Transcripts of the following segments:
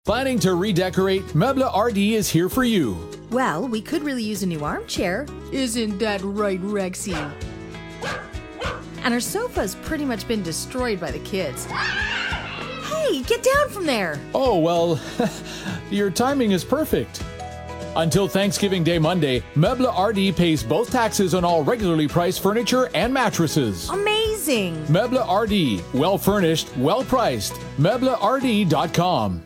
Planning to redecorate? Meuble RD is here for you. Well, we could really use a new armchair. Isn't that right, Rexy? And our sofa's pretty much been destroyed by the kids. Hey, get down from there! Oh, well, your timing is perfect. Until Thanksgiving Day Monday, Meuble RD pays both taxes on all regularly priced furniture and mattresses. Amazing! Meuble RD, well furnished, well priced. MeubleRD.com.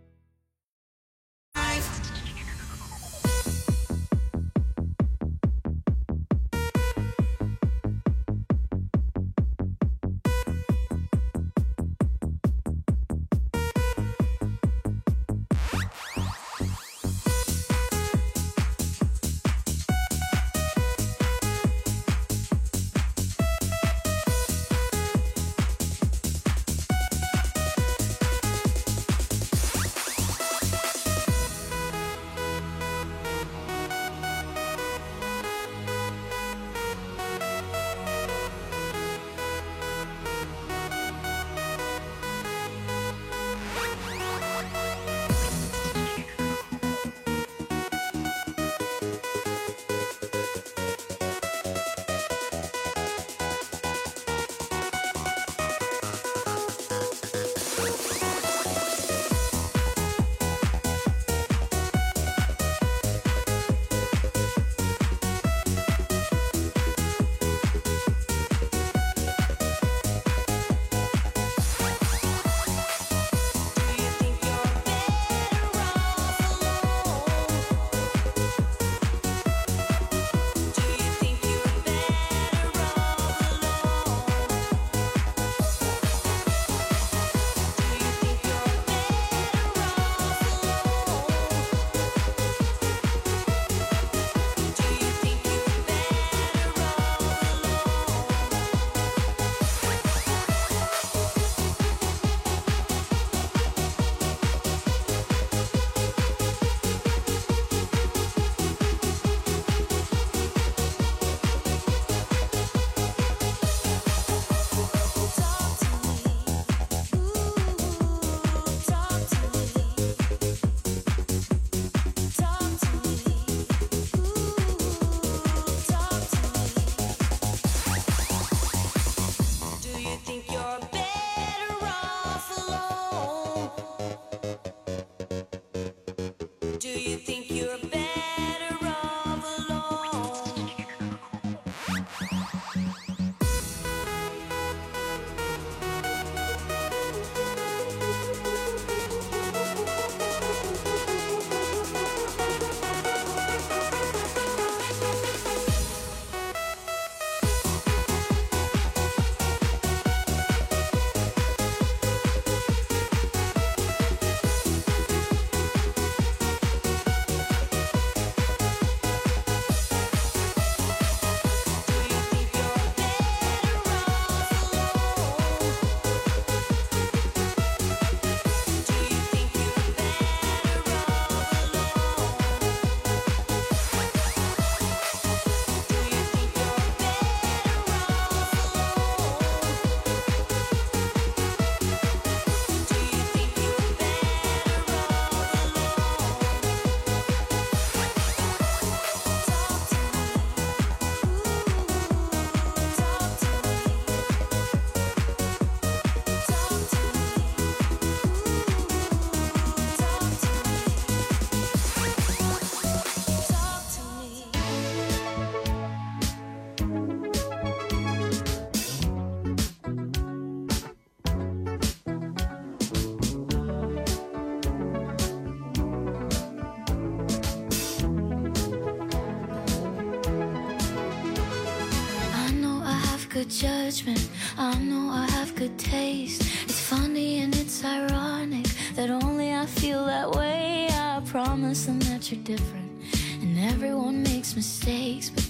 good judgment. I know I have good taste. It's funny and it's ironic that only I feel that way. I promise them that you're different, and everyone makes mistakes, but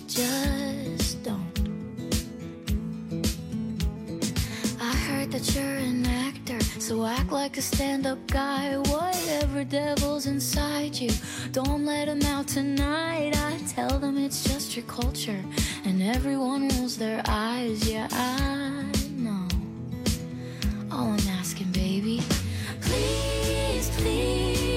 just don't. I heard that you're an actor, so act like a stand-up guy. Whatever devil's inside you, don't let him out tonight. I tell them it's just your culture, and everyone rolls their eyes. Yeah, I know. All I'm asking, baby, please, please,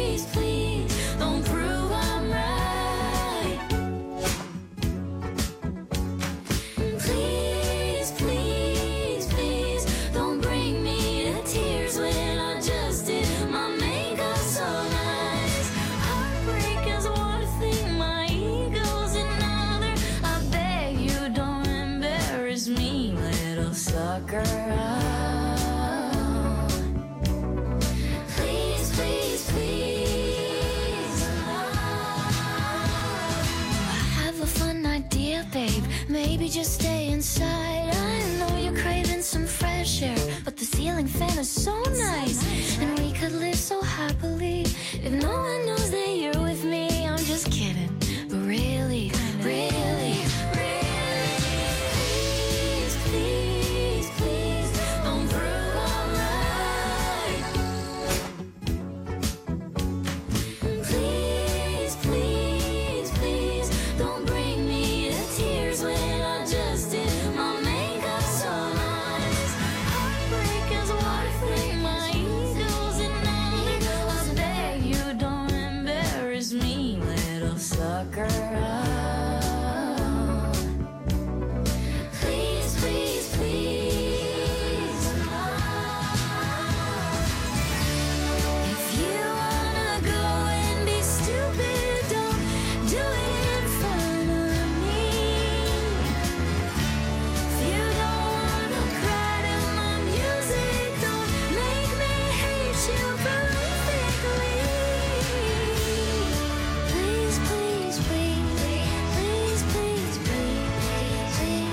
maybe just stay inside. I know you're craving some fresh air, but the ceiling fan is so nice. And we could live so happily if no one knows that you're with me. I'm just kidding, but really, really, please, please, please, don't prove I'm right. Please, please, please, don't bring me to tears when I just did my makeup so nice. Heartbreak is what I think my ego's in need. I beg you, don't embarrass me, little sucker. Please, please, please. If you wanna go and be stupid, don't do it in front of me. If you don't wanna cry to my music, don't make me hate you prolifically. Please, please, please, please, please, please, please,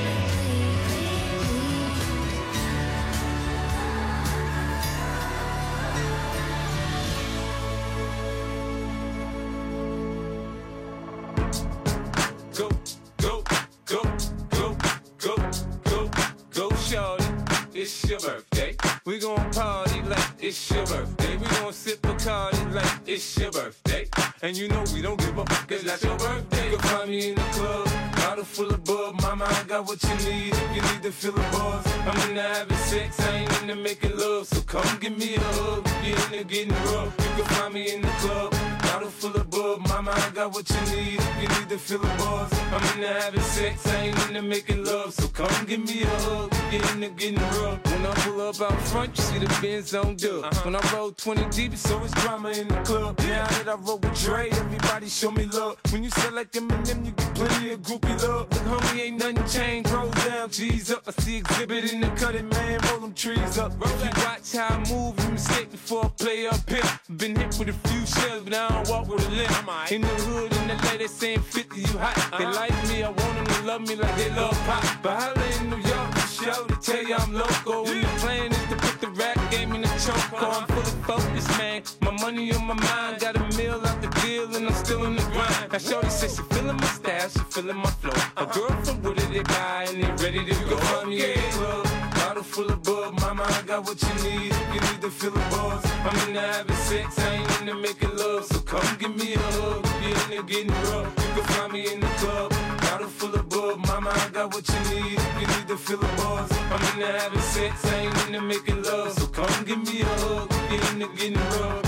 Go, go, go, go, go, go, go, shorty. It's your birthday. We gon' party like it's your birthday. We gon' sip Bacardi like it's your birthday. And you know we don't give a fuck, it's not your birthday. You can find me in the club, bottle full of bub. Mama, I got what you need if you need to feel the buzz. I'm into having sex, I ain't into making love. So come give me a hug, you're into getting rough. You can find me in the club, bottle full of bub. Mama, I got what you need if you need to feel the buzz. I'm into having sex, I ain't into making love. So come give me a hug, you're into getting rough. When I pull up out front, you see the Benz on dub. When I roll 20 deep, it's always drama in the club. Now that I roll with Dre, everybody show me love. When you sell like Eminem, you get plenty of groupie love. Look, homie, ain't nothing changed. Roll down, G's up. I see exhibit in the cutting, man. Roll them trees up. If you watch how I move, you mistake before I play up here. Been hit with a few shells, but I don't walk with a limp. In the hood, in the lady saying 50, you hot. They like me, I want them to love me like they love pop. But holla in New York, show to tell you I'm local. And the plan is to put the rap game in the choke. I'm full of focus, man. My money on my mind, got a meal out the deal, and I'm still in the grind. Now shorty says she feeling my style, she feeling my flow. A girl from Wooded, they buy, and they ready to go. Find me in the club, bottle full of bub. Mama, I got what you need if you need to feel the buzz. I'm into having sex, I ain't into making love. So come give me a hug, if you're into getting rough. You can find me in the club, bottle full of bub. Mama, I got what you need if you need to feel the buzz. I'm into having sex, I ain't into making love. So come give me a hug, if you're into getting rough.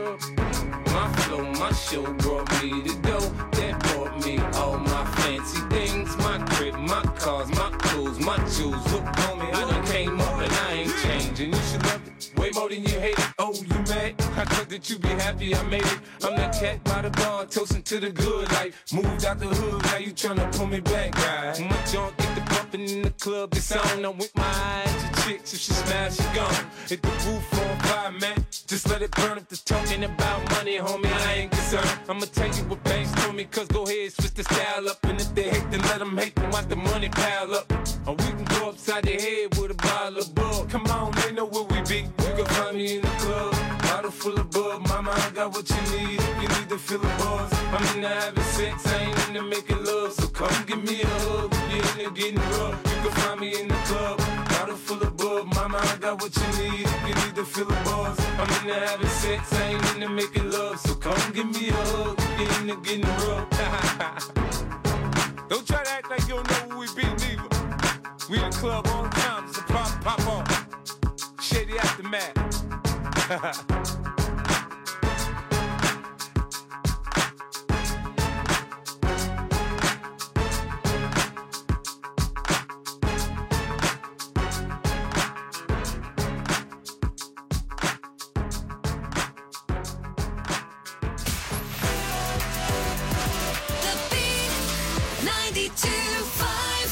My flow, my show brought me the dough that brought me all my fancy things. My crib, my cars, my clothes, my jewels. Look, homie, I done came up and I ain't changing. You should love it way more than you hate it. Oh, you mad? I thought that you be happy I made it. I'm that cat by the bar, toasting to the good life. Moved out the hood, now you tryna pull me back, right? My junk get the bumping in the club, it's on. I'm with my eyes to chicks, if she smash, she gone. Hit the roof on fire, man. Just let it burn if the talking about money, homie, I ain't concerned. I'ma tell you what banks told me, cause go ahead, switch the style up. And if they hate, then let them hate, then watch the money pile up. Or we can go upside the head with a bottle of bug. Come on, they know where we be. You can find me in the club, bottle full of bub. Mama, I got what you need if you need to feel the buzz. I'm into having sex, I ain't into making love. So come give me a hug, if you're into getting rough. You can find me in the club, bottle full of bub. Mama, I got what you need if you need to feel the buzz. I'm into having sex, I ain't into making love. So come give me a hug, if you're into getting rough. Don't try to act like you don't know who we be, neither. We in the club all the time, so pop on. Shady Aftermath. The Beat 92.5.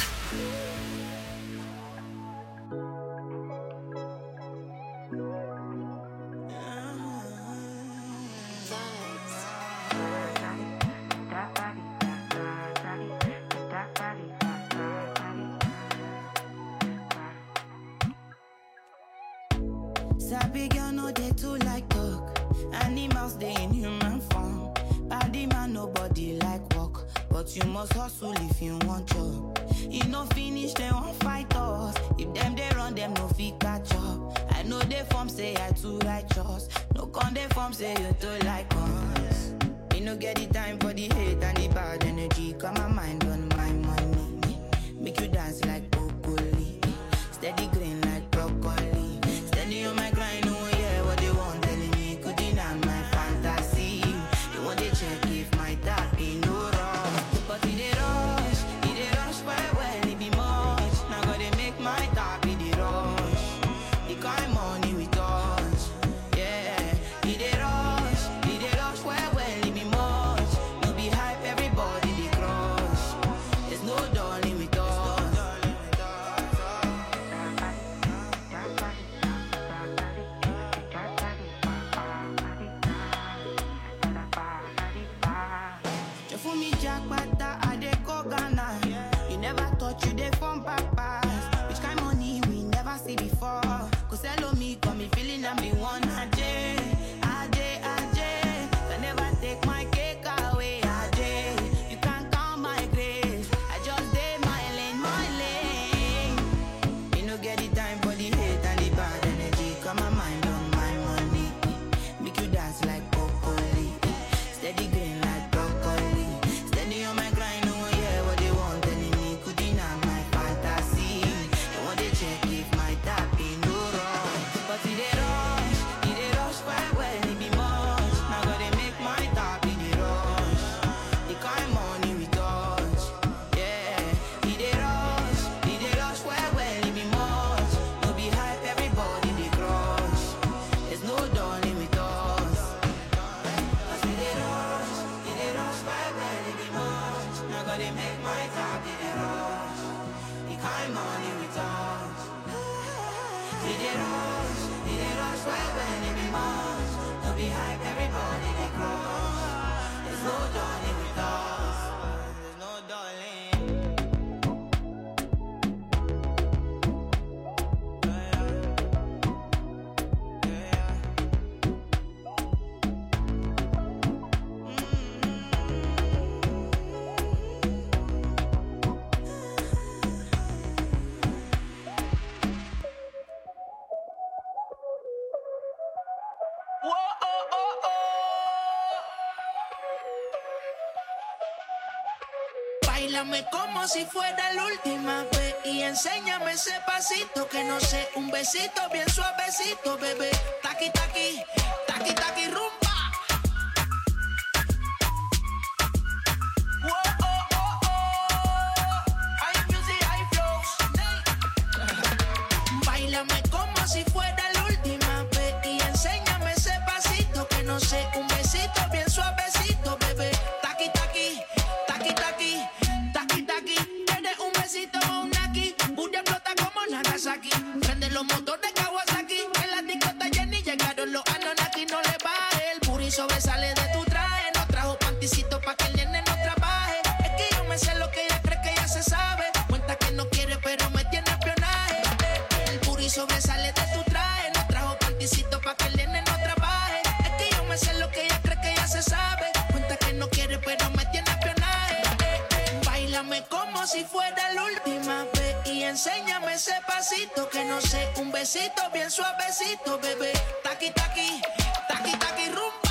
Baby girl, no, they too like talk. Animals, they in human form. Body man, nobody like walk. But you must hustle if you want job. You no finish, they won't fight us. If them they run, them no fit catch up. I know they form say I too righteous. No con they form say you too like us. Me no get the time for the hate and the bad energy. Got my mind on my money. Make you dance like broccoli. Steady green like broccoli. Steady on my grind, oh yeah, what they want telling me. Could deny my fantasy. They want to check if my tap ain't no wrong. But it they rush well, it be much. Now gotta make my tap in the rush. The kind money we touch, yeah. It they rush well, it be much. No be hype, everybody they crush. There's no darling with us. You fool me jackpata, I dey go Ghana. You never thought you dey from papas. Which kind money we never see before. Cause hello me, got me feeling I'm the one. Ajay. Can never take my cake away. Ajay. You can't count my grace. I just did my lane. You no get the time for the hate and the bad energy. Got my mind on my money. Make you dance like broccoli. Steady green like broccoli. Steady on my grind, oh yeah, what they want telling me. Could deny my fantasy. They want to check if my tap ain't no wrong. But it they rush well, it be much. Now gotta make my tap in the rush. The kind money we touch, yeah. It they rush well, it be much. No be hype, everybody they crush. There's no darling with us. Cause it they rush well, it be much. Now gotta make my tap in the rush. The kind money we touch. It they rush well, it be much. No be hype, everybody they crush. There's no darling with us. There's no darling. Báilame como si fuera la última vez y enséñame ese pasito que no sé, un besito bien suavecito, bebé. Taqui, taqui, taqui, taqui, rumba. Báilame como si fuera la última vez y enséñame ese pasito que no sé, un besito bien suavecito, bebé. Taqui, taqui, taqui, taqui, taqui, taqui. Tienes un besito o un aquí, Buria explota como Nagasaki. Prende los motores Kawasaki, en la discota Jenny llegaron los Anunnaki. No le baje, el booty sobresale de tu traje. No trajo panticito pa' que el nene no trabaje. Es que yo me sé lo que ella cree que ya se sabe. Cuenta que no quiere pero me tiene espionaje. El booty sobresale de tu traje. No trajo panticito pa' que el nene no trabaje. Es que yo me sé lo que ella cree que ya se sabe. Cuenta que no quiere pero me tiene espionaje. Báilame como si fuera la última vez y enséñame ese pasito que no sé, un besito bien suavecito, bebé. Taqui, taqui, taqui, taqui, rumba.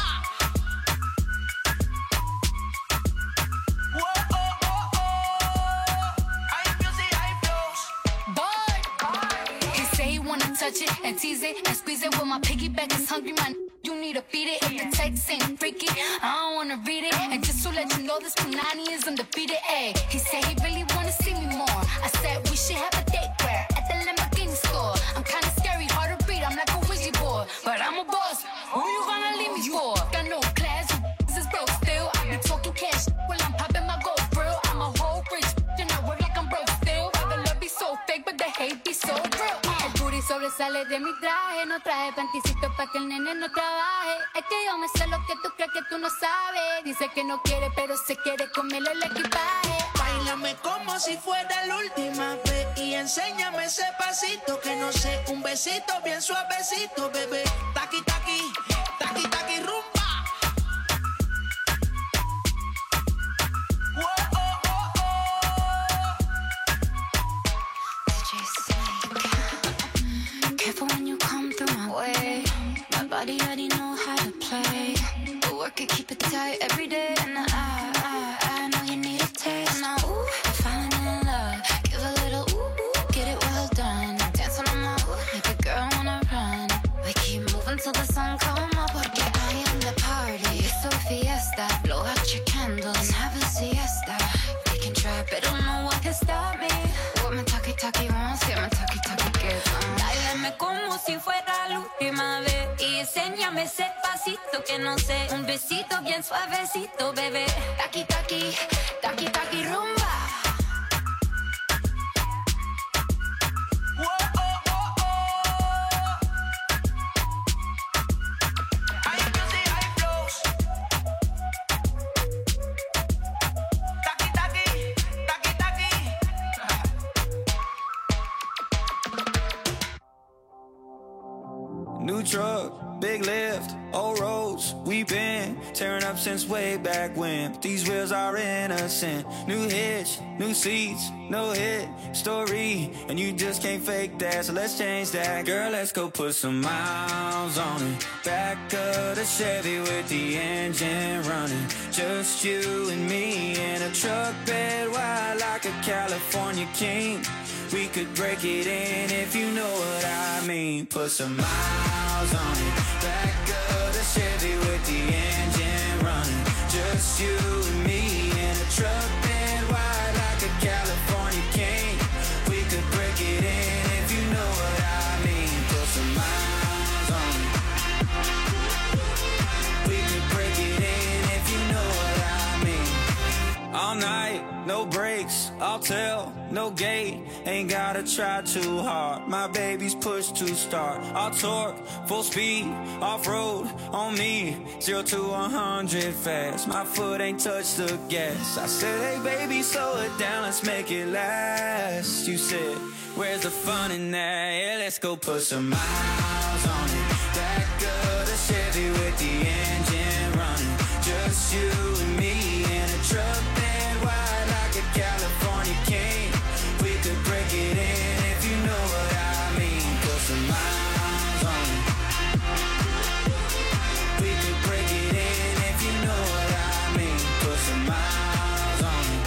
Touch it and tease it and squeeze it. When my piggyback is hungry, man, you need to feed it. If the text ain't freaky, I don't wanna read it. And just to let you know, this Punani is undefeated. Ay, he said he really wanna see me more. I said we should have a date where at the Lamborghini store. I'm kinda scary, hard to read. I'm like a Ouija board, but I'm a boss. Who you gonna leave me for? Got no class, you is broke still. I be talking cash while I'm popping my gold grill. I'm a whole rich, and I work like I'm broke still. The love be so fake, but the hate be so real. Sobresale de mi traje, no traje panticito pa' que el nene no trabaje. Es que yo me sé lo que tú crees que tú no sabes. Dice que no quiere, pero se quiere comerle el equipaje. Báilame Dáleme como si fuera la última vez y enséñame ese pasito que no sé, un besito bien suavecito, bebé. Taqui, taqui, taqui, taqui, rumba. Careful when you come through my way. My body already know how to play. But work it, keep it tight every day. And I know you need a taste. Now, ooh, I'm falling in love. Give a little ooh, get it well done. Dancing on my ooh, make a girl wanna run. We keep moving till the sun come up. Porque I am the party. It's a fiesta. Blow out your candles and have a siesta. They can try, but don't know what can stop me. What my talkie wants, yeah, my talkie gets on. Dáleme como si fuera la última vez y enséñame ese pasito que no sé, un besito bien suavecito, bebé. Taqui, taqui, taqui, taqui, rumba. New truck, big lift, old roads, we've been tearing up since way back when. But these wheels are innocent. New hitch, new seats, no hit story, and you just can't fake that, so let's change that. Girl, let's go put some miles on it. Back of the Chevy with the engine running. Just you and me in a truck bed wide like a California king. We could break it in if you know what I mean. Put some miles on it. Back of the Chevy with the engine running. Just you and me in a truck bed wide like a California king. We could break it in if you know what I mean. Put some miles on it. We could break it in if you know what I mean. All night, no breaks, I'll tell, no gate. Ain't gotta try too hard. My baby's push to start. I'll torque, full speed, off-road on me. 0 to 100 fast. My foot ain't touched the gas. I said, hey baby, slow it down, let's make it last. You said, where's the fun in that? Yeah, let's go put some miles on it. Back of the Chevy with the engine running. Just you and me in a truck bed wide like a California king. We could break it in if you know what I mean. Put some miles on it. We could break it in if you know what I mean. Put some miles on it.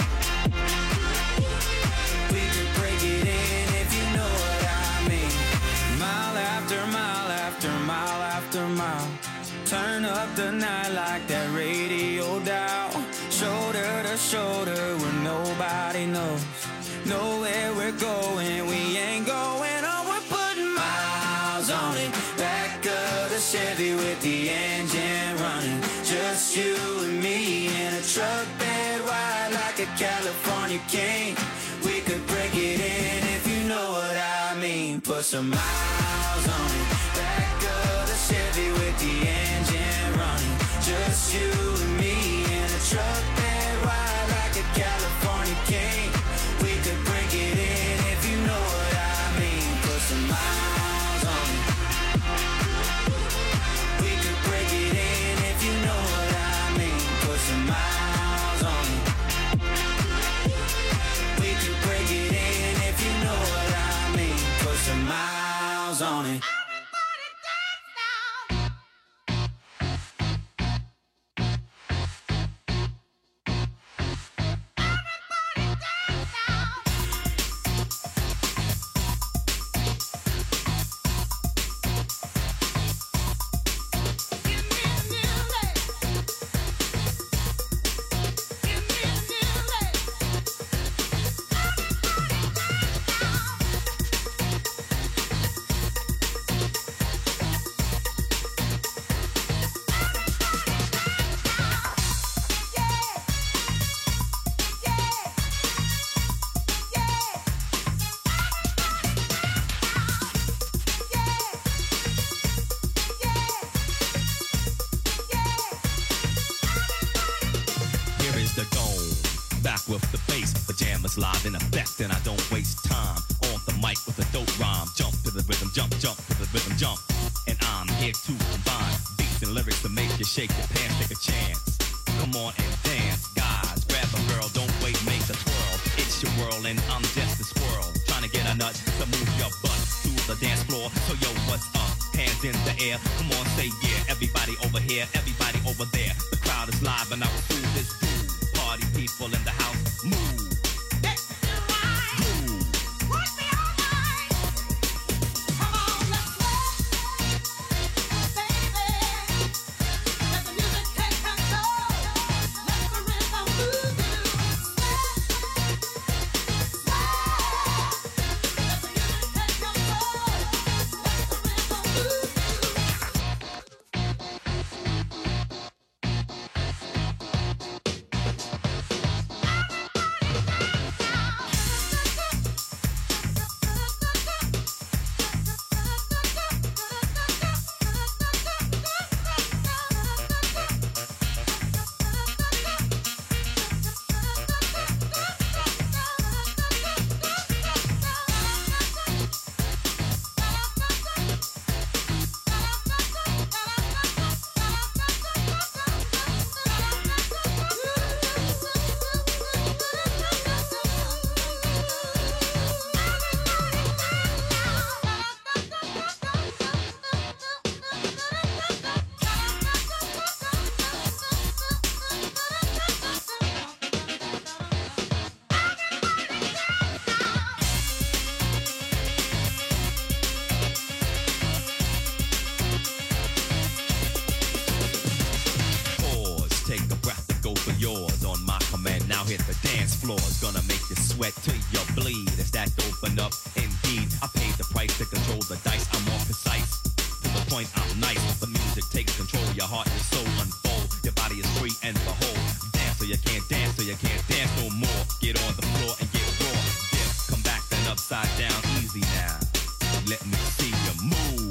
We could break it in if you know what I mean. Mile after mile after mile after mile. Turn up the night like that radio dial. Shoulder to shoulder where nobody knows. Know where we're going, we ain't going on. We're putting miles on it. Back of the Chevy with the engine running. Just you and me in a truck bed wide like a California king. We could break it in if you know what I mean. Put some miles on it. Back of the Chevy with the engine running. Just you and me in a truck bed wide like a California king. We could break it in if you know what I mean. Put some miles on it. We could break it in if you know what I mean. Put some miles on it. We could break it in if you know what I mean. Put some miles on it. Back with the bass. Pajamas live in effect, and I don't waste time. On the mic with a dope rhyme. Jump to the rhythm, jump to the rhythm, jump. And I'm here to combine beats and lyrics to make you shake your pants, take a chance. Come on and dance, guys. Grab a girl, don't wait, make a twirl. It's your world and I'm just a squirrel. Trying to get a nut to move your butt to the dance floor. So yo, what's up? Hands in the air. Come on, say yeah. Everybody over here, everybody over there. The crowd is live and I will do this groove. Party people in the house, move. Hit the dance floor, it's gonna make you sweat till you bleed. It's that open up, indeed. I paid the price to control the dice. I'm more precise, to the point I'm nice. The music takes control, your heart and soul unfold. Your body is free and behold. Dance so you can't dance, so you can't dance no more. Get on the floor and get raw. Dip, come back then upside down, easy now. Let me see you move.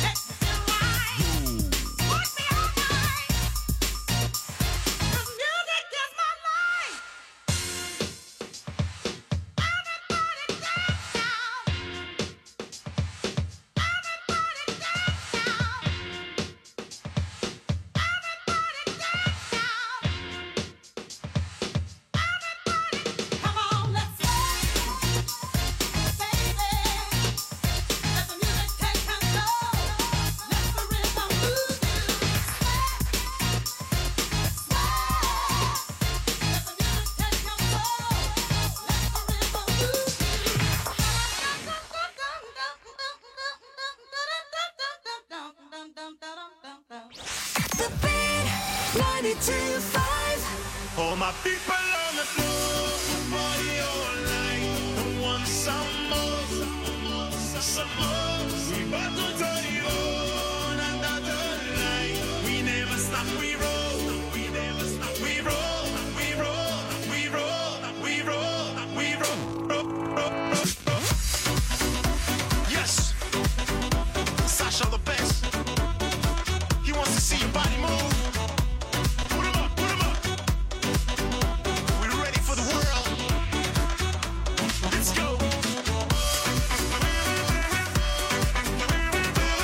All my people on the floor, party all night. Want some more, some more. We about to turn it on another night. We never stop, we roll. We never stop, we roll. We roll, we roll, we roll, we roll. Yes, Sasha the best. He wants to see your body move. Let's go.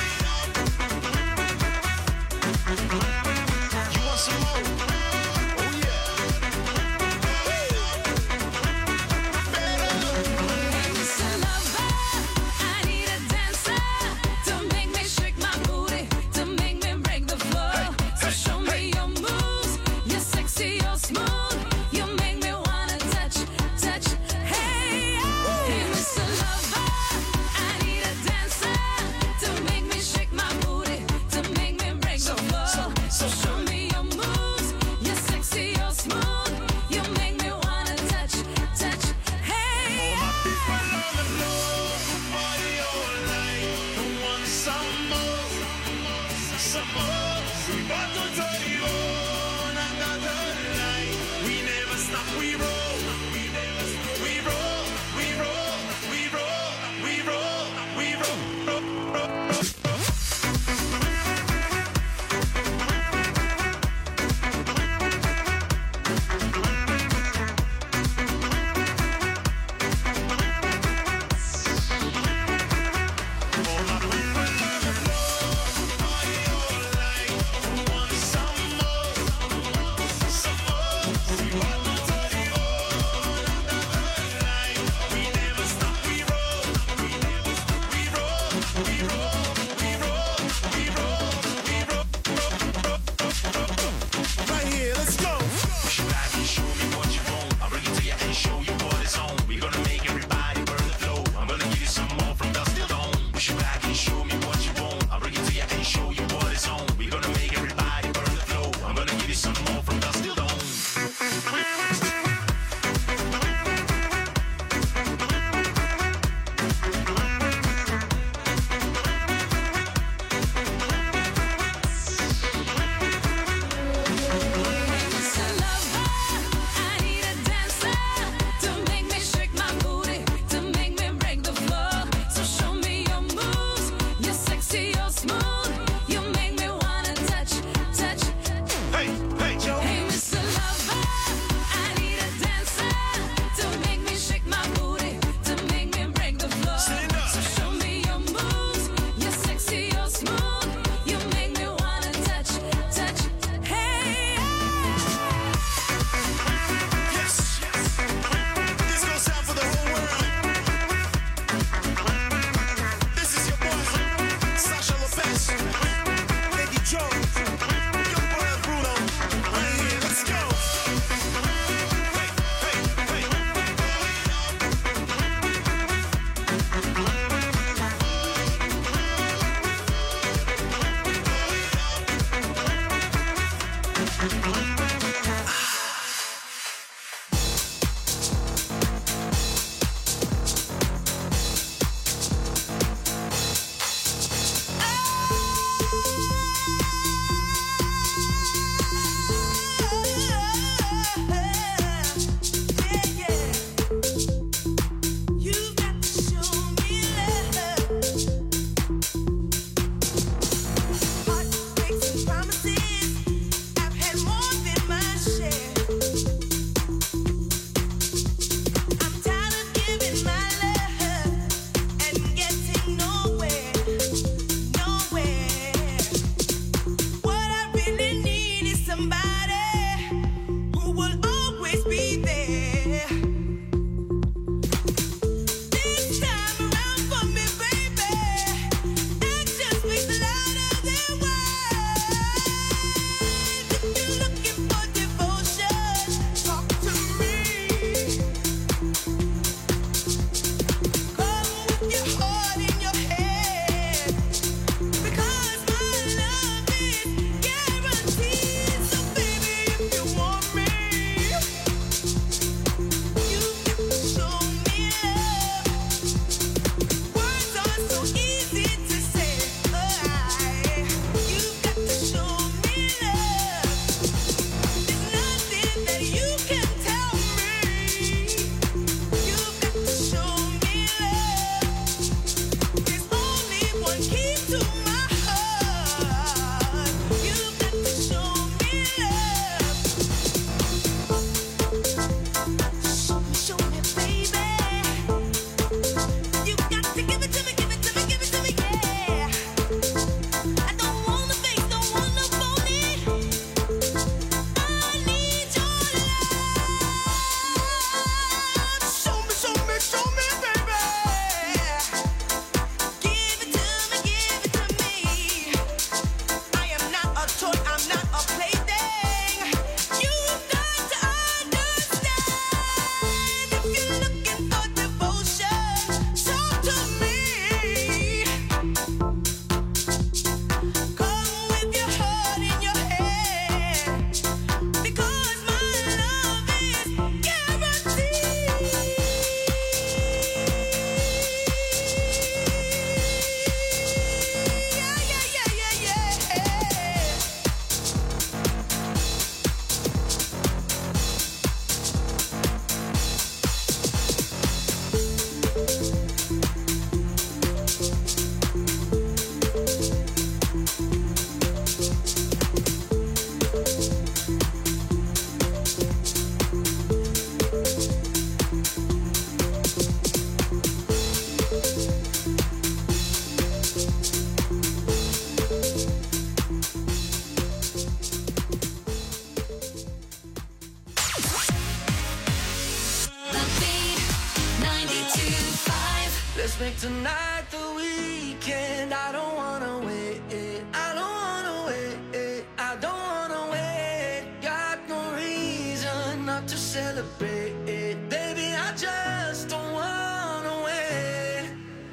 Let's make tonight the weekend. I don't wanna wait. I don't wanna wait. I don't wanna wait. Got no reason not to celebrate. Baby, I just don't wanna wait.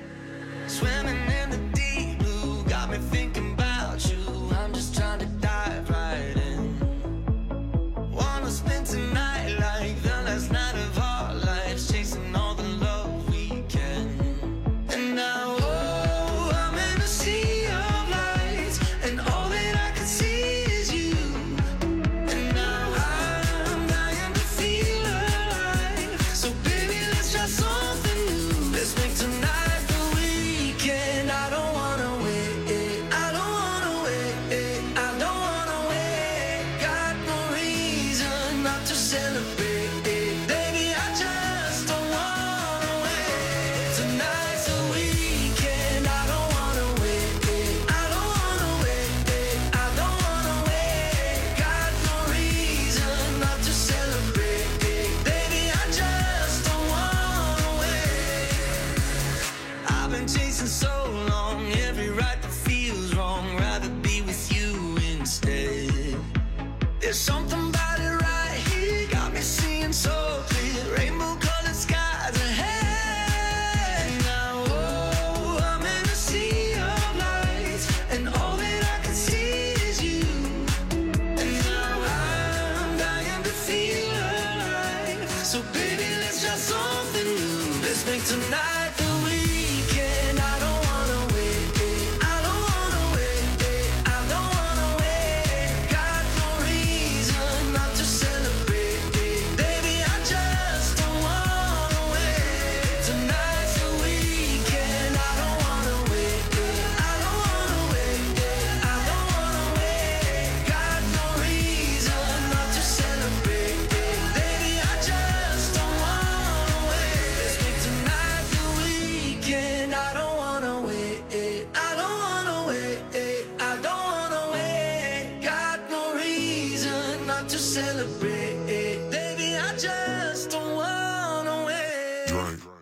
Swimming in the deep blue got me thinking about you. I'm just trying to dive right in. Wanna spend tonight like the last night of our lives, chasing all the love we can. And now, oh, I'm in a sea of lights, and all that I can see is you. And now I'm dying to feel alive. So baby, let's try something new. Let's make tonight the weekend. I don't wanna wait. I don't wanna wait. I don't wanna wait. Got no reason not to celebrate. Baby, I just don't wanna wait. Tonight's the weekend. I don't wanna wait. I don't wanna wait. I don't wanna wait. Got no reason not to celebrate. Baby, I just don't wanna wait. I've been chasing so long, every right that feels wrong. Rather be with you instead. There's something about it right here, got me seeing so clear. Rainbow colored skies ahead. Now, oh, I'm in a sea of lights, and all that I can see is you. And now out to celebrate. Baby, I just don't wanna wait.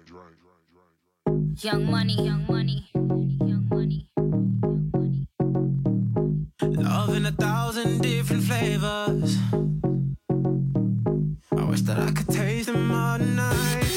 Young money, young money, young money. Love in 1,000 different flavors. I wish that I could taste them all tonight.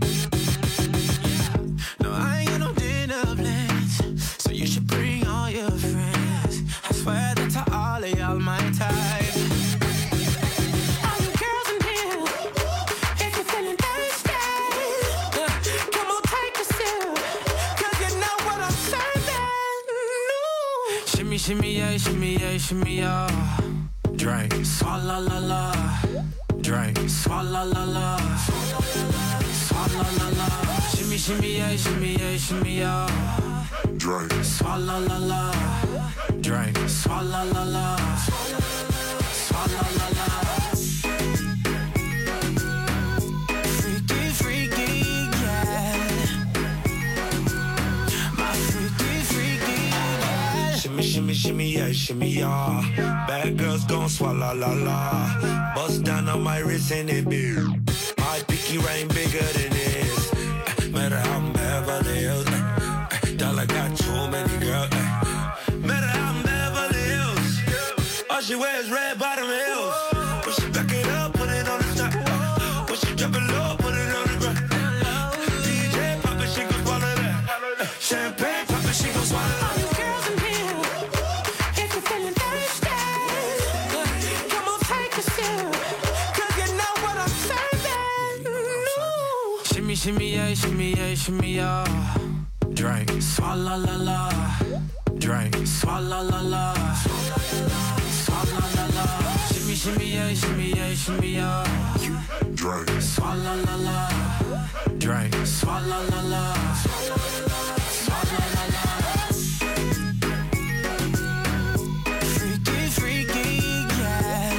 No, I ain't got no dinner plans, so you should bring all your friends. I swear that to all of y'all my type. All you girls in here, if you're feeling thirsty, come on, take a sip, 'cause you know what I'm serving. Shimmy, shimmy, yeah, shimmy, yeah, shimmy, yeah. Drink, swalla la la. Drink, swalla la la. Swalla la la. Shimmy, shimmy, yeah, shimmy, yeah, shimmy, yeah. Drink, swalla la la. Drink, swalla la la. Swalla la la. Freaky, freaky, yeah. My freaky, freaky, yeah. Shimmy, shimmy, shimmy, yeah, shimmy, yeah. Bad girls gon' swallow la la. Bust down on my wrist and it big. My pinky ring bigger than this. Matter how I'm Beverly Hills. Dollar got too many girls. Matter how I'm Beverly Hills. All she wears red bottom heels. When she back it up, put it on the top. When she drop it low, put it on the ground. DJ pop it, she gon' swallow that. Champagne pop it, she gon' swallow that. Shimmy, yeah, shimmy, yeah, shimmy, yeah. Drink, swalla la la. Drink, swalla la la. Swalla la la. Shimmy, shimmy, yeah, shimmy, yeah, shimmy, yeah. Drink, swalla la la. Drink, swalla la la. Swalla la la. Freaky, freaky, yeah.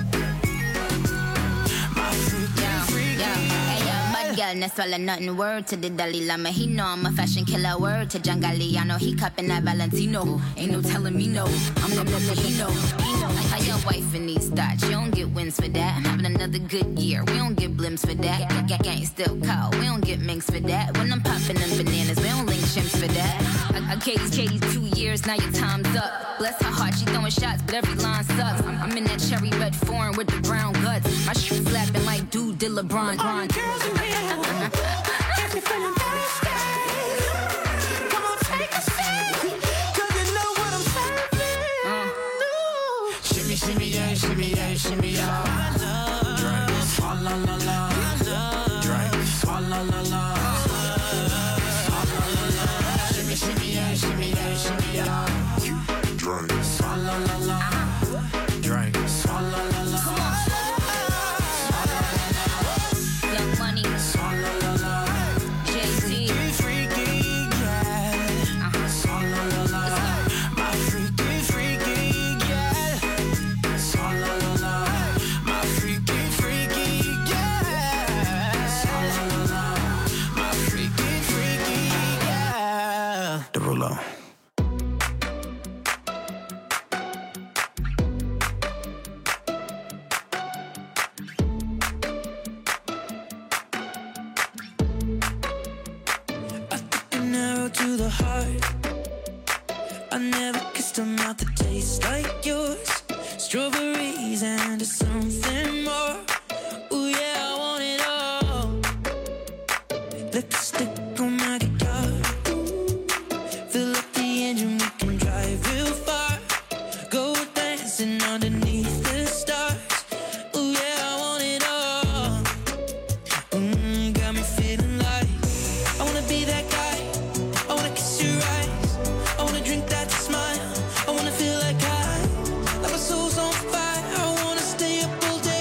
My freaky, freaky. Girl, no swallow nothing. Word to the Dalai Lama. He know I'm a fashion killer. Word to John Galliano. He cupping that Valentino. Ain't no telling me no. I'm the number he know. How your wife in these thoughts? You don't get wins for that. I'm having another good year. We don't get blimps for that. Gang still call. We don't get minks for that. When I'm popping them bananas, we don't link chimps for that. I Katie's 2 years, now your time's up. Bless her heart, she throwing shots, but every line sucks. I'm in that cherry red foreign with the brown guts. My shoes slapping like dude did LeBron. All you girls in here, if you're feeling thirsty, come on, take a sip, 'cause you know what I'm serving. Shimmy, shimmy, yeah, shimmy, yeah, shimmy, yeah. Drink, swalla la la. Drink, swalla la la. Swalla la la. Shimmy, shimmy, yeah, shimmy, yeah, shimmy, yeah. Drink, swalla la la. Drink, swalla la la. Young money. Swalla la la. Jay-Z. Freaky, yeah. Swalla la la. My freaky, freaky, yeah. Swalla la la. My freaky, freaky, yeah. Swalla la la. My freaky, freaky, yeah. The ruler. An arrow to the heart. I never kissed a mouth that tastes like yours. Strawberries and something more. Ooh yeah, I want it all. Lipstick on my guitar. Fill up the engine, we can drive real far. Go dancing underneath the stars. Ooh yeah, I want it all. Got me feeling like I wanna be that guy. I wanna kiss your eyes. I wanna drink that smile. I wanna feel like my soul's on fire. I wanna stay up all day.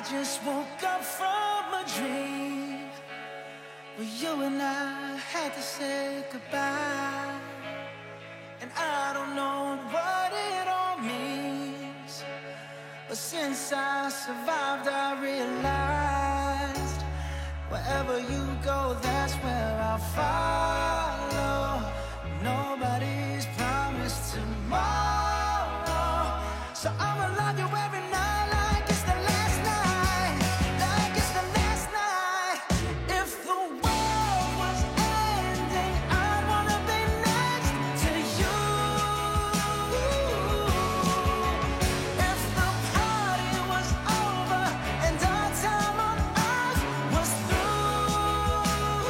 just woke up from a dream where you and I had to say goodbye. And I don't know what it all means, but since I survived I realized wherever you go, that's where I'll follow. Nobody's promised tomorrow, so I'ma love you every night like it's the last night, like it's the last night. If the world was ending, I'd wanna be next to you. If the party was over and our time on earth was through,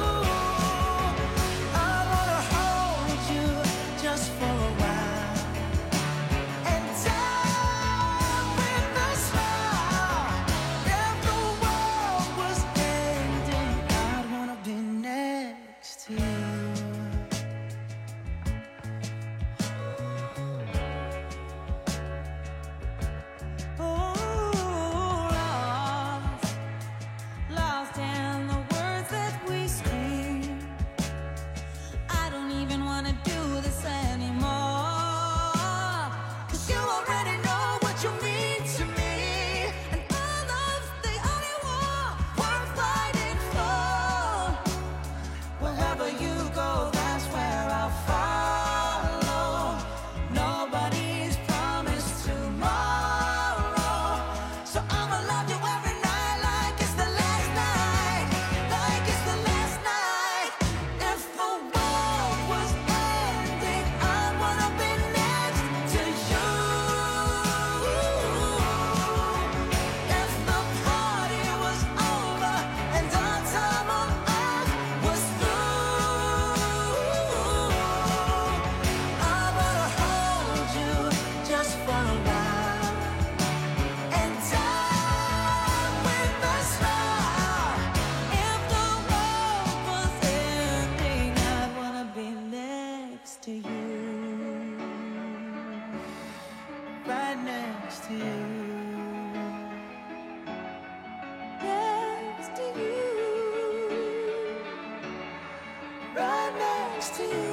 I wanna hold you just for a while and die with a smile. If the world was ending, I'd wanna be next to you. Lost in the words that we scream. I don't even wanna do this anymore, 'cause you already know what you mean to me, and all love's the only war worth fighting for. Wherever you go, that's where I'll follow. Nobody's promised tomorrow, so I'ma love you every night like it's the last night, like it's the last night. If the world was ending, I wanna be next to you. If the party was over and our time on earth was through, I wanna hold you just for a while and die with a smile. If the world was ending, I wanna be next to you. Right next to you. Next to you. Right next to you.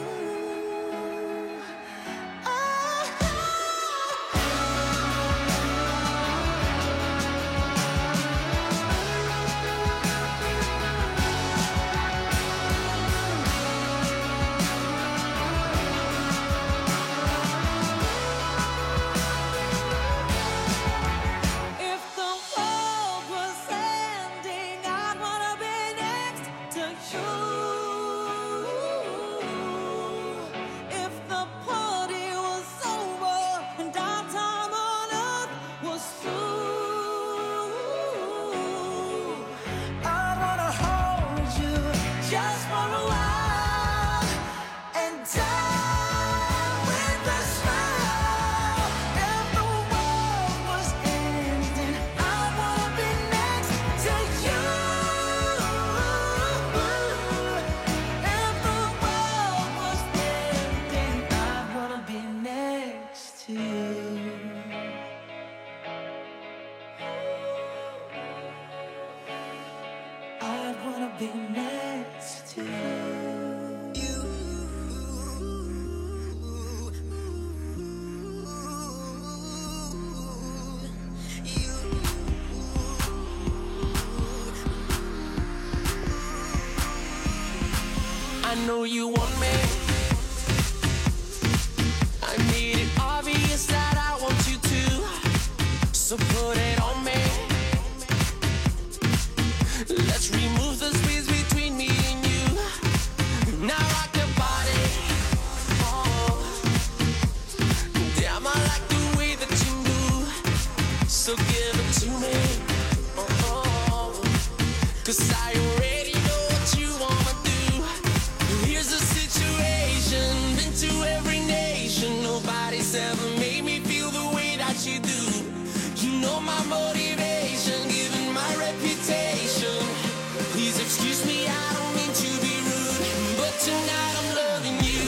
If the world was ending, I'd wanna be next to you. If the party was over and our time on earth was through, I wanna hold you just for a while and die with a smile. If the world was ending, I wanna be next to you. If the world was ending, I wanna be next to you. I wanna be next to you. I know you want me. I made it obvious that I want you to, so put it on me. Let's remove the space between me and you. Now rock your body. Oh, damn, I like the way that you move. So give it to me. Oh, 'cause I already know what you wanna do. Here's the situation, been to every nation. Nobody's ever made me feel the way that you do. You know my motivation, given my reputation. Please excuse me, I don't mean to be rude, but tonight I'm loving you.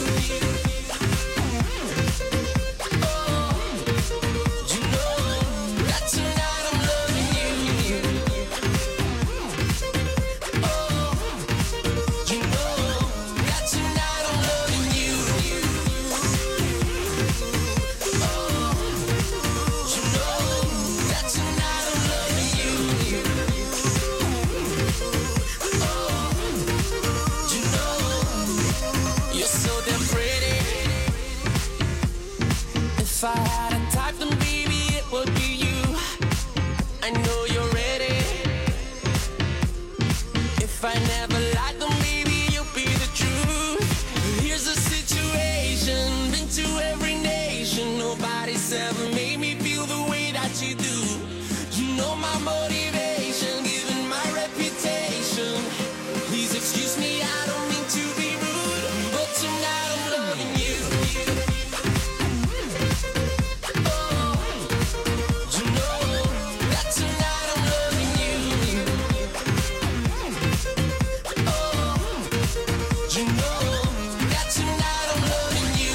Oh, you know that tonight I'm loving you. has ever made me feel the way that you do. You know my motivation, given my reputation. Please excuse me, I don't mean to be rude, but tonight I'm loving you. Oh, you know that tonight I'm loving you. Oh, you know that tonight I'm loving you.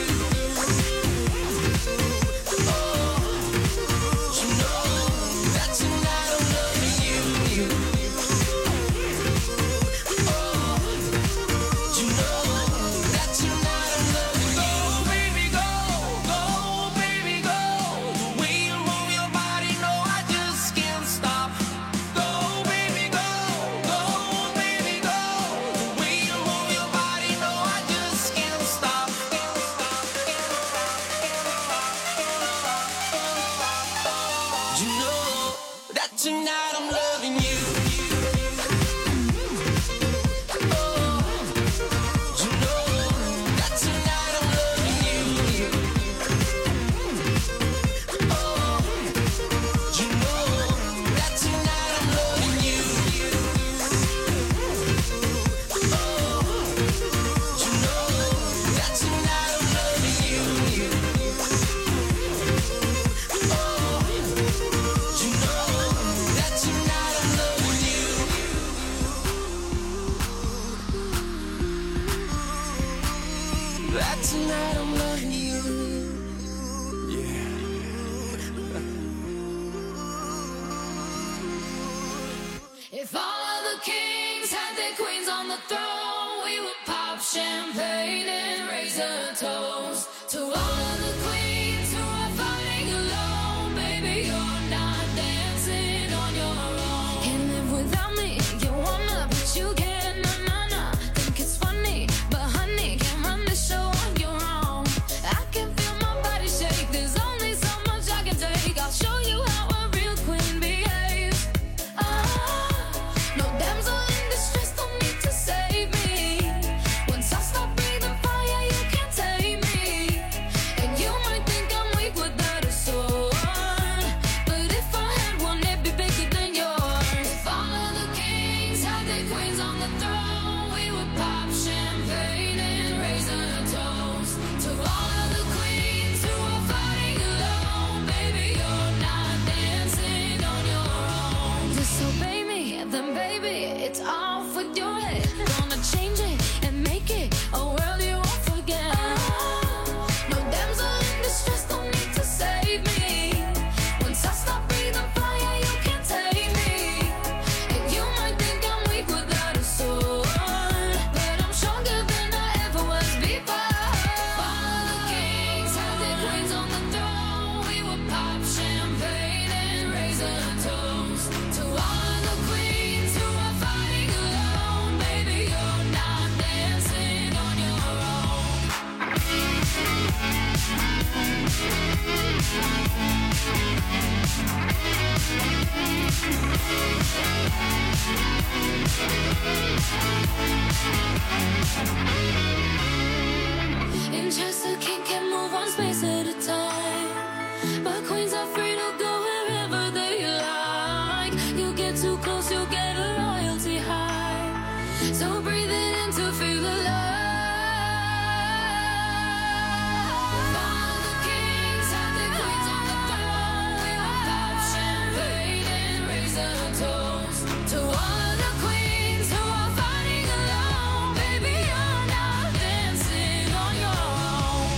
Tonight I'm loving you. Tonight I'm loving you. If all of the kings had their queens on the throne, we would pop champagne and raise a toast to all of the queens who are fighting alone. Baby, you're not dancing on your own. Can't live without me. You wanna, but you can't. Nah. Think it's funny, but honey, can't run the show on your own. I can feel my body shake. There's only so much I can take. I'll show you how a real queen behaves. No damsel in distress, don't need to save me. Once I stop breathing fire, you can't take me. And you might think I'm weak without a sword, but if I had one, it'd be bigger than yours. If all of the kings had their queens on the throne, we would pop champagne and raise a toast to all of the queens who are fighting alone. Baby, you're not dancing on your own. Disobey me, then baby, it's off with your head. Gonna change it and make it a world you won't forget. No damsel in distress, don't need to save me. Once I stop breathing fire, you can't take me. And you might think I'm weak without a sword, but I'm stronger than I ever was before. All of the kings had their queens on the throne. We would pop champagne and raise a toast to all of the queens who are fighting alone. Baby, you're not dancing on your own. In Chester, king can move one space at a time, but queens are free to go wherever they like. You get too close, you get a royalty high. So breathe it in to feel alive. All of the kings had their queens on the throne. We would pop champagne and raise a toast to all of the queens who are fighting alone. Baby, you're not dancing on your own.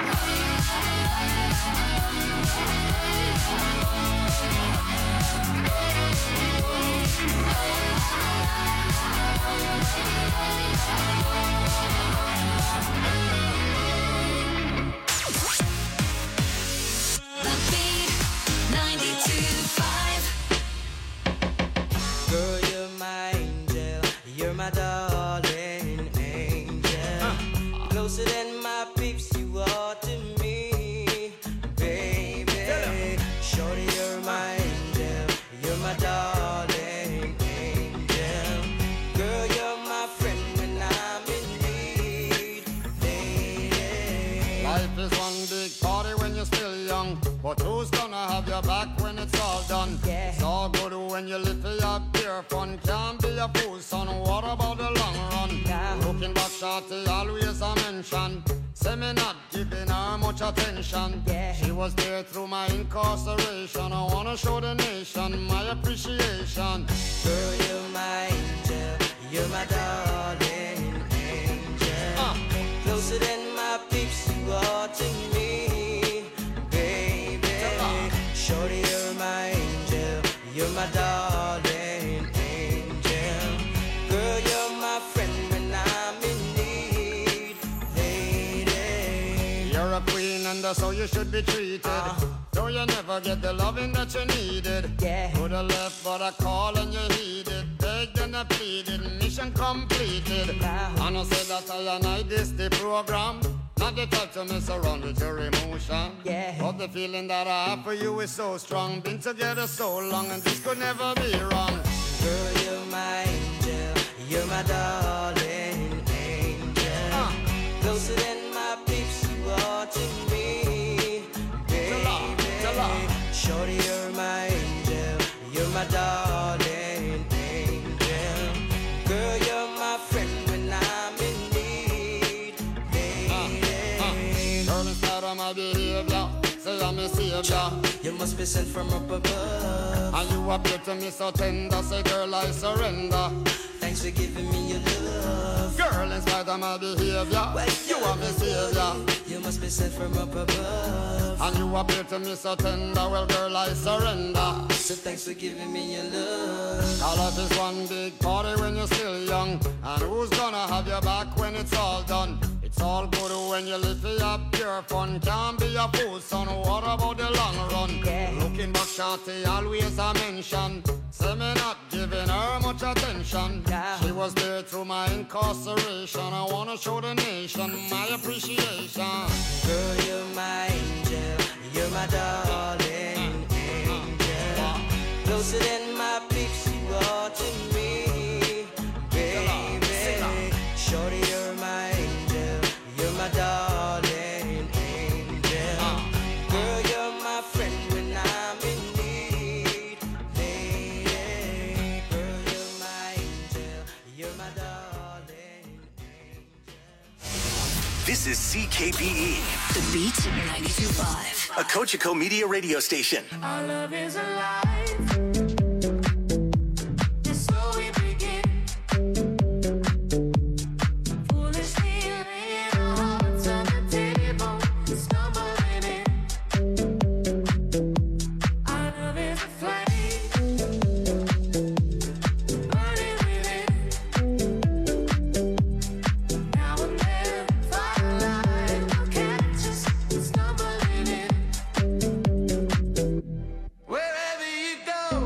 The Beat 92.5. Girl, you're my angel. You're my darling angel. Closer than my peeps, you are to me, baby. Shorty, you're my angel. You're my darling angel. Girl, you're my friend when I'm in need, lady. Life is one big party when you you're still young, but who's gonna have your back when it's all done? It's all good when you live for your pure fun. Can't be a fool, son, what about the long run? Looking back, shorty, always a mention. Say me not giving her much attention. She was there through my incarceration. I wanna show the nation my appreciation. Girl, you're my angel, you're my darling angel. Closer than my peeps, you are to me, baby. Shorty, you're my angel, you're my darling angel. Girl, you're my friend when I'm in need, lady. You're a queen and that's how you should be treated. Though you never get the loving that you needed. Coulda left but I call and you heeded. Begged and I pleaded, mission completed. And I said that I and I this the program. Not the type to mess around with your emotion. But the feeling that I have for you is so strong. Been together so long and this could never be wrong. Girl, you're my angel, you're my darling angel. Closer than my peeps, you are to me, baby. Shorty, you're my angel, you're my darling angel. Girl, you're my friend when I'm in need, lady. Girl, instead of my behavior, say I'm a savior. You must be sent from up above. And you appear to me so tender. Say, girl, I surrender. Thanks for giving me your love. Girl, in spite of my behavior, you are my savior. You must be sent from up above. And you appear to me so tender. Well, girl, I surrender. So thanks for giving me your love. Our life is one big party when you're still young. And who's gonna have your back when it's all done? It's all good when you live for your pure fun. Can't be a fool, son, what about the long run? Looking back, shorty, always a mention. Say me not giving her much attention. She was there through my incarceration. I wanna show the nation my appreciation. Girl, you're my angel, you're my darling angel. Closer than my peeps, you are to me, baby. Shorty, you're my angel, you're my darling angel. Girl, you're my friend when I'm in need, lady. Girl, you're my angel, you're my darling angel. This is CKPE. The Beat 92.5. A Cogeco Media radio station. Our love is alive. It's so we begin. Foolishly laying our hearts on the table, stumbling in. Our love is a flame, burning within. Now and then, firelight will catch us stumbling in. Wherever you go.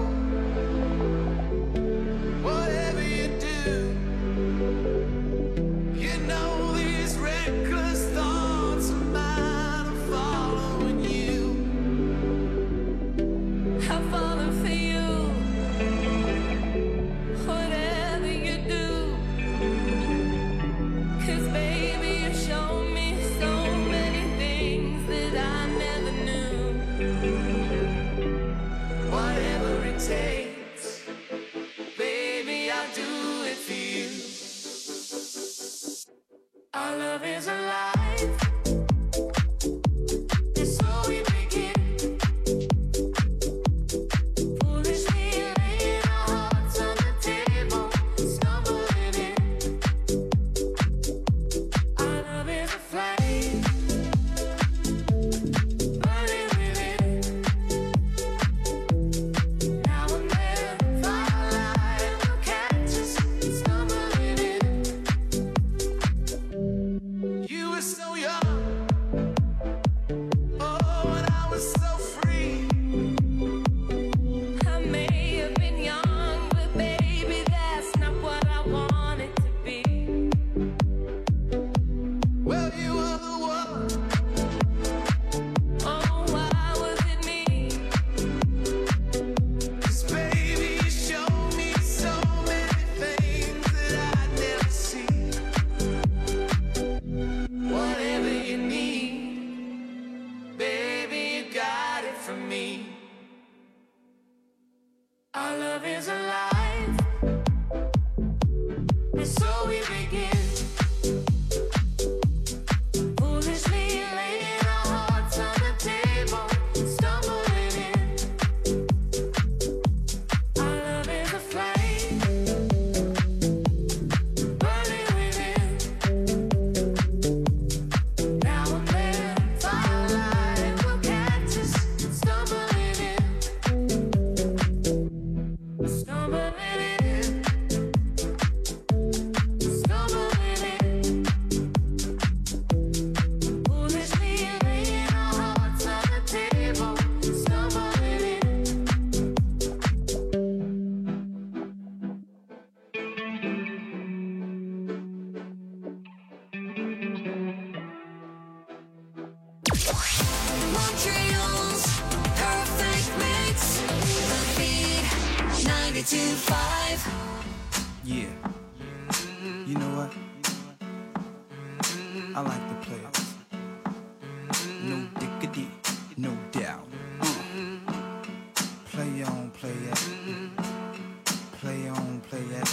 92.5. Yeah. You know what? I like the players. No diggity, no doubt. Play on, play it. Play on, play it.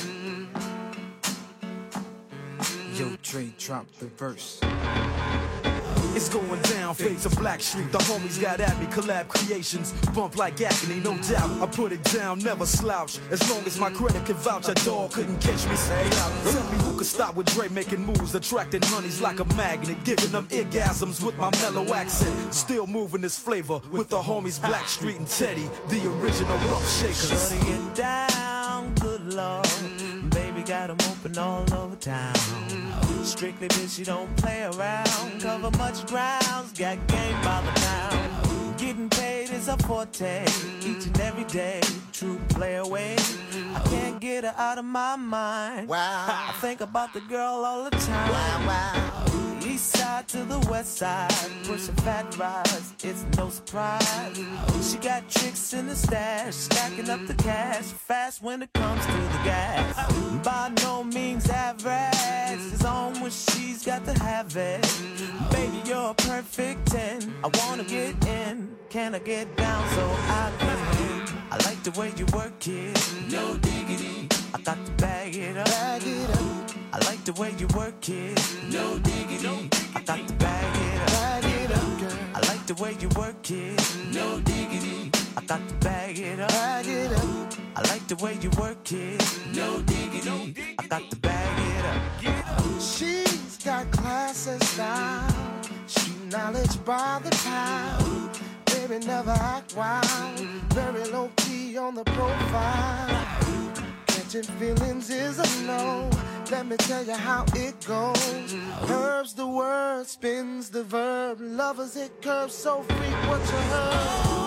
Yo, Dre, drop the verse. It's going down, fades of Black Street. The homies got at me, collab creations. Bump like agony, no doubt. I put it down, never slouch. As long as my credit can vouch, a dog couldn't catch me. Say out. Tell me who could stop with Dre making moves, attracting honeys like a magnet, giving them orgasms with my mellow accent. Still moving this flavor with the homies Black Street and Teddy, the original rough shakers. Shorty get down, good lord. Baby got 'em open all over town. Strictly bitch, you don't play around. Cover much grounds, got game by the pound. Getting paid is a forte, each and every day. True play away. I can't get her out of my mind. Wow. I think about the girl all the time. Wow, wow. East side to the west side, pushing fat rides, it's no surprise. She got tricks in the stash, stacking up the cash, fast when it comes to the gas. By no means average, it's on when she's got to have it. Baby, you're a perfect 10, I wanna get in, can I get down so I can? I like the way you work it, no diggity, I got to bag it up. Bag it up. I like the way you work it, no diggity, I got to bag it up. Bag it up, girl. I like the way you work it, no diggity, I got to bag it up. Bag it up. I like the way you work it, no diggity, I got to bag it up. She's got class and style, she knowledge by the pound. Baby never act wild, very low key on the profile. Catching feelings is a no, let me tell you how it goes. Herbs the word, spins the verb, lovers it curves so free what you heard.